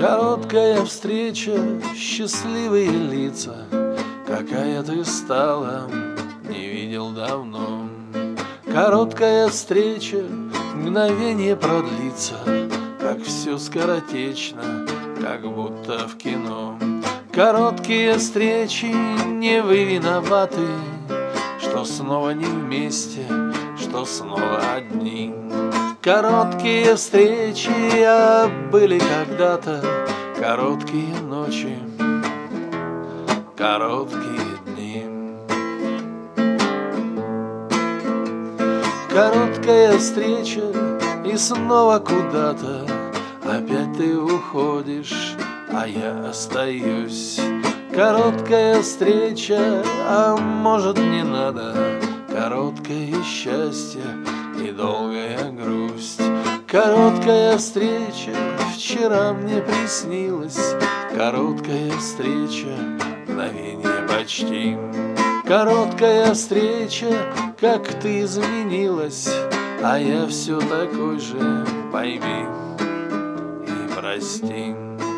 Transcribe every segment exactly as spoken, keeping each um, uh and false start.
Короткая встреча, счастливые лица. Какая ты стала, не видел давно. Короткая встреча, мгновение продлится, как все скоротечно, как будто в кино. Короткие встречи, не вы виноваты, что снова не вместе, что снова одни. Короткие встречи, а были когда-то короткие ночи, короткие дни. Короткая встреча, и снова куда-то опять ты уходишь, а я остаюсь. Короткая встреча, а может не надо, короткое счастье и долгая грусть. Короткая встреча, вчера мне приснилась, короткая встреча, мгновение почти. Короткая встреча, как ты изменилась, а я все такой же, пойми и прости.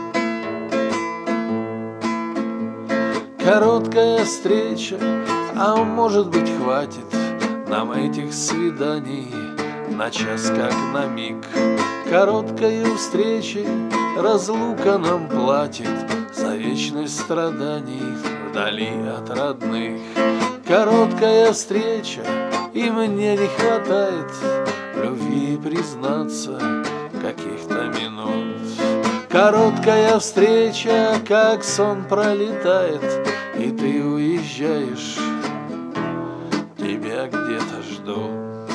Короткая встреча, а может быть хватит нам этих свиданий на час, как на миг. Короткая встреча, разлука нам платит за вечность страданий вдали от родных. Короткая встреча, и мне не хватает любви признаться каких-то минут. Короткая встреча, как сон пролетает, и ты уезжаешь, тебя где-то жду.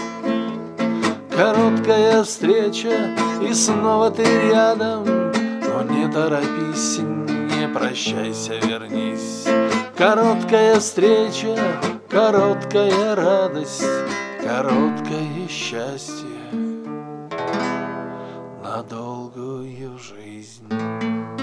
Короткая встреча, и снова ты рядом, но не торопись, не прощайся, вернись. Короткая встреча, короткая радость, короткое счастье на долгую жизнь.